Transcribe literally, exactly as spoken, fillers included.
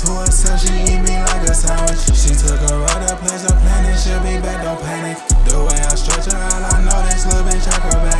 to herself, she eat me like a sandwich. She took a road to place a planet, she'll be back, don't panic. The way I stretch her out, I know this little bitch acrobatic.